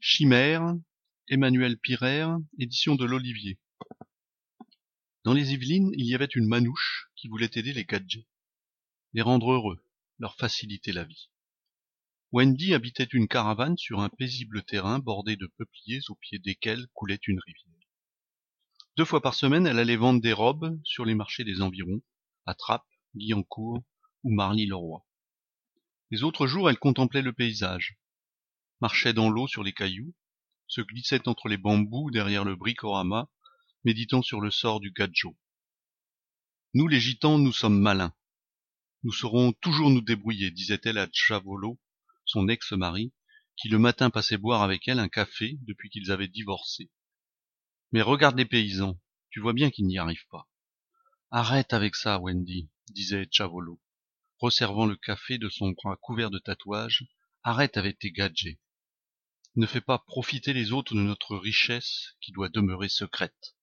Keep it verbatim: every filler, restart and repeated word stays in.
Chimère, Emmanuel Pirer, édition de l'Olivier. Dans les Yvelines, il y avait une manouche qui voulait aider les Gadgets, les rendre heureux, leur faciliter la vie. Wendy habitait une caravane sur un paisible terrain bordé de peupliers au pied desquels coulait une rivière. Deux fois par semaine, elle allait vendre des robes sur les marchés des environs, à Trappes, Guyancourt ou Marly-le-Roi. Les autres jours, elle contemplait le paysage, marchait dans l'eau sur les cailloux, se glissait entre les bambous derrière le bricorama, méditant sur le sort du Gadjo. Nous les gitans, nous sommes malins. Nous saurons toujours nous débrouiller, disait-elle à Tchavolo, son ex-mari, qui le matin passait boire avec elle un café depuis qu'ils avaient divorcé. Mais regarde les paysans, tu vois bien qu'ils n'y arrivent pas. Arrête avec ça, Wendy, disait Tchavolo, resservant le café de son bras couvert de tatouages. Arrête avec tes gadgets. Ne fais pas profiter les autres de notre richesse qui doit demeurer secrète.